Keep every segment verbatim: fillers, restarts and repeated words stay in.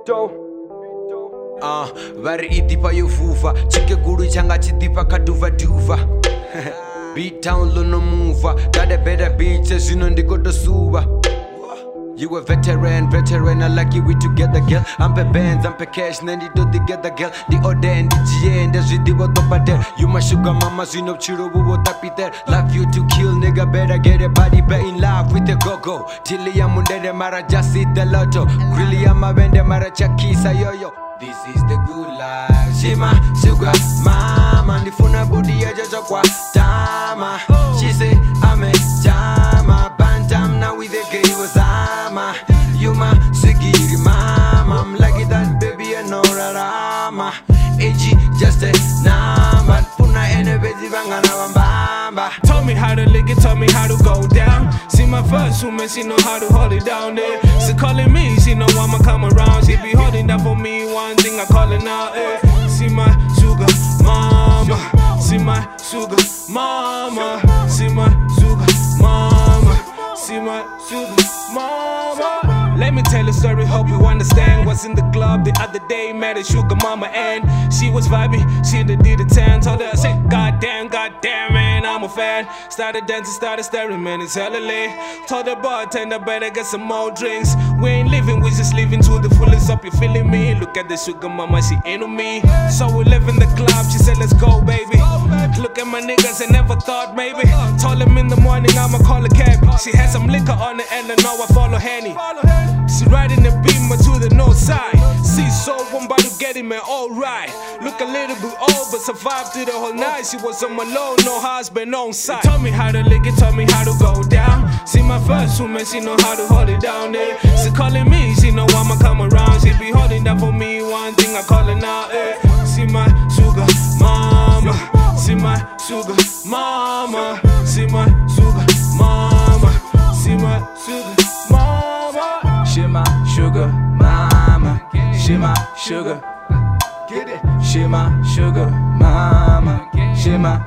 Uh, vari idipa yovuva chike guru changa chidipa kaduva duva Beat town luno mova got a better beat zino ndiko dosuva You a veteran, veteran, I like you, we together, girl. I'm pe bands, I'm pe cash, Nandy do together, girl. The order and the G A and the Z D what up there. You my sugar mama, zino chiro, what up there. Love you to kill, nigga, better get a body, bet in love with the go-go. Tilly I'm under the mara, just hit the lotto. Really I'm a bend the mara, chakisa yo-yo. This is the good life. She my sugar mama, the phone body, I just a tama. She say, I'm a jama, bantam now with the gay was ama. You my sigiri mama, I'm like that baby, I know rama. A G just a number, puna energy bangana bamba. Taught me how to lick it, taught me how to go down. See my first woman, she know how to hold it down there. She calling me, she know I'ma come around. She be holding that for me, one thing I callin' out. Eh. See my sugar mama, see my sugar mama, see my sugar mama, see my sugar mama. Let me tell a story, hope you understand. Was in the club the other day, met a sugar mama and she was vibing, she did the ten. Told her I said, goddamn, goddamn, man, I'm a fan. Started dancing, started staring, man, it's hella late. Told the bartender, better get some more drinks. We ain't living, we just living to the fullest. Up, you feeling me? Look at the sugar mama, she ain't on me. So we live in the club, she said, let's go, baby. Look at my niggas, I never thought maybe. Told him in the morning, I'ma call a cab. She had some liquor on it and I know I follow Henny. She riding the beamer to the north side. See, so I'm about to get him, man, alright. Look a little bit old, but survived through the whole night. She was on my low, no husband on side. Taught me how to lick it, taught me how to go down. See my first woman, she know how to hold it down there. She calling me, she know I'ma come around. She be holding that for me, one thing I callin' out. Eh. See my sugar mama, see my sugar mama, see my sugar mama, see my sugar mama. She my sugar mama, she my sugar, Get it? she my sugar mama, she my.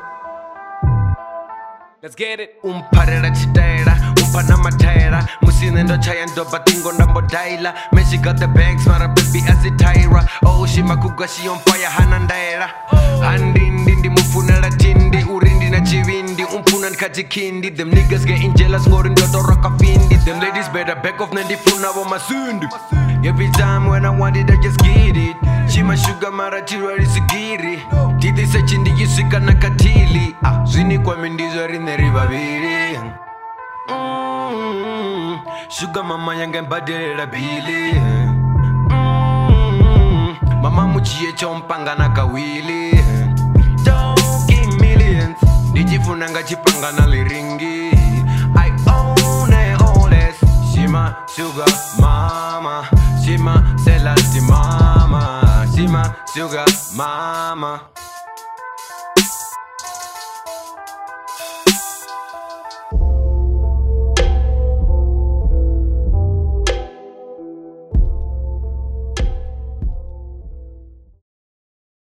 Let's get it. Umparera chitera, umpana matera. Musine ndo chaya ndo batingo ndambo daila. Man, she got the banks, mara baby as a tyra. Oh, she makuga, she on fire, hanandaira. Handindi, mufunela tindi, urindi na chivindi, umpunan kajikindi. Them niggas getting jealous, ngorin dodo rock findi. Them ladies better back off, nandi funa wa masundi. Every time when I want it, I just get it. She my sugar mara chirwari sigiri. Titi sa chindi yusika na katili. Ah, zini kwa mindizo rinne ribabiri. Mm, sugar mama yanga mbadera bili. Mm, mama muchie chompanga na kawili. Don't give millions. Dijifuna nga chipanga na liringi. I own it all this. She my sugar mama. She my celeste mama. She my sugar mama.